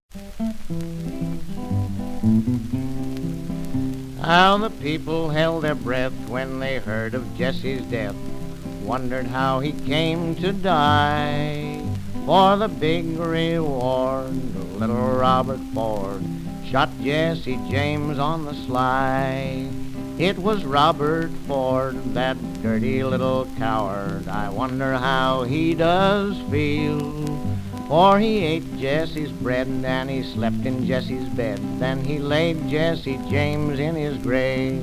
How the people held their breath when they heard of Jesse's death, wondered how he came to die. For the big reward, little Robert Ford shot Jesse James on the sly. It was Robert Ford, that dirty little coward. I wonder how he does feel. For he ate Jesse's bread and he slept in Jesse's bed. Then he laid Jesse James in his grave.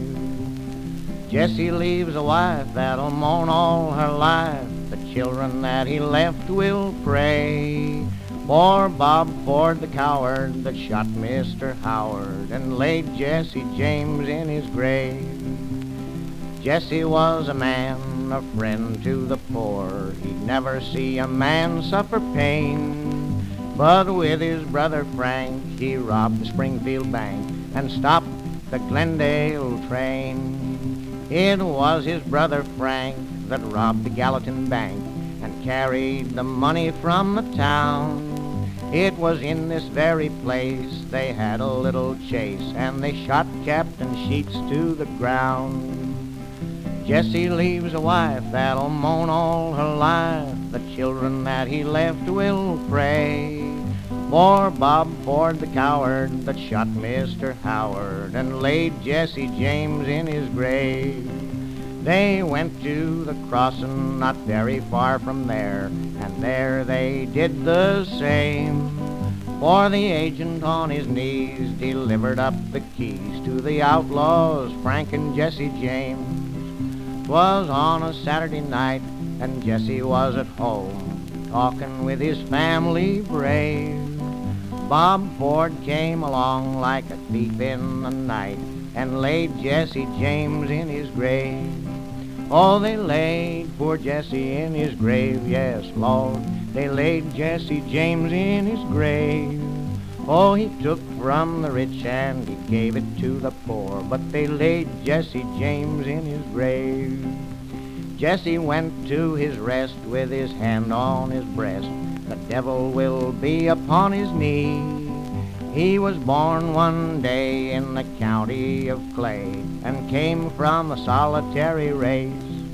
Jesse leaves a wife that'll mourn all her life. The children that he left will pray for Bob Ford, the coward that shot Mr. Howard and laid Jesse James in his grave. Jesse was a man, a friend to the poor. He'd never see a man suffer pain. But with his brother Frank, he robbed the Springfield Bank and stopped the Glendale train. It was his brother Frank that robbed the Gallatin Bank and carried the money from the town. It was in this very place they had a little chase, and they shot Captain Sheets to the ground. Jesse leaves a wife that'll mourn all her life. The children that he left will pray for Bob Ford, the coward that shot Mr. Howard and laid Jesse James in his grave. They went to the crossing not very far from there, and there they did the same. For the agent on his knees delivered up the keys to the outlaws, Frank and Jesse James. 'Twas on a Saturday night, and Jesse was at home, talking with his family brave. Bob Ford came along like a thief in the night and laid Jesse James in his grave. Oh, they laid poor Jesse in his grave, yes, Lord, they laid Jesse James in his grave. Oh, he took from the rich and he gave it to the poor, but they laid Jesse James in his grave. Jesse went to his rest with his hand on his breast. The devil will be upon his knee. He was born one day in the county of Clay and came from a solitary race.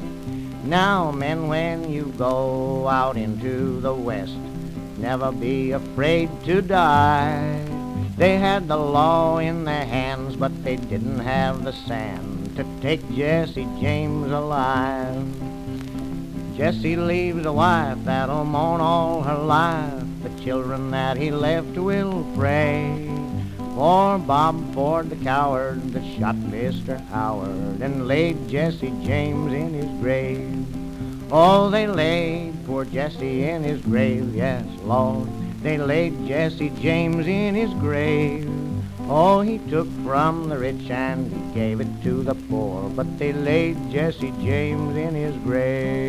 Now, men, when you go out into the West, never be afraid to die. They had the law in their hands, but they didn't have the sand to take Jesse James alive. Jesse leaves a wife that'll mourn all her life. The children that he left will pray for Bob Ford, the coward that shot Mr. Howard and laid Jesse James in his grave. Oh, they laid poor Jesse in his grave, yes, Lord, they laid Jesse James in his grave. Oh, he took from the rich and he gave it to the poor, but they laid Jesse James in his grave.